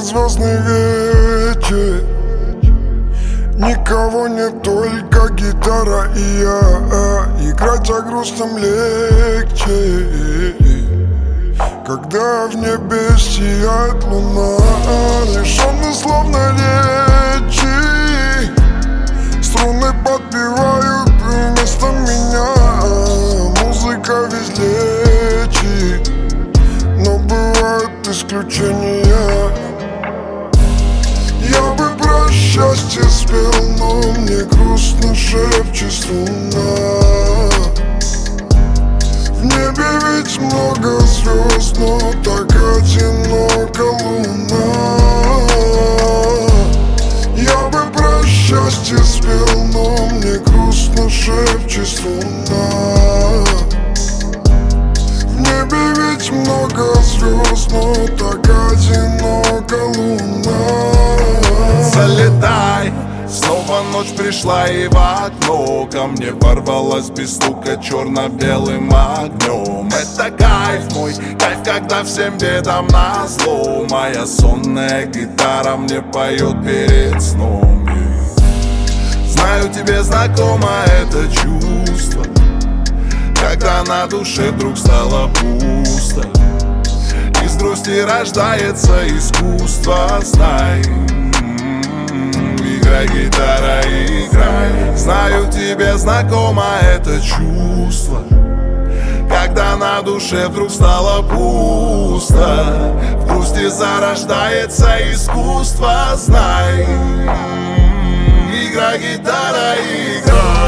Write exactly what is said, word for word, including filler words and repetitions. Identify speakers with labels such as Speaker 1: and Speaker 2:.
Speaker 1: звездный вечер. Никого нет, только гитара и я. Играть о грустном легче, когда в небе сияет луна. Лишённый словно речи, струны подпевают вместо меня. Музыка весь лечит, но бывают исключения. Я бы про счастье спел, но мне грустно шепчет струна. В небе ведь много звезд, но так одинока луна. Я бы про счастье спел, но мне грустно шепчет струна. В небе ведь много звезд, но так одинока луна.
Speaker 2: Залетай, снова ночь пришла и в окно ко мне ворвалась без стука черно-белым огнем. Это кайф мой, кайф, когда всем бедам назло. Моя сонная гитара мне поет перед сном. Знаю, тебе знакомо это чувство, когда на душе вдруг стало пусто. Из грусти рождается искусство, знай. Играй, гитара, играй. Знаю, тебе знакомо это чувство, когда на душе вдруг стало пусто. В грусти зарождается искусство, знай. Играй, гитара, играй.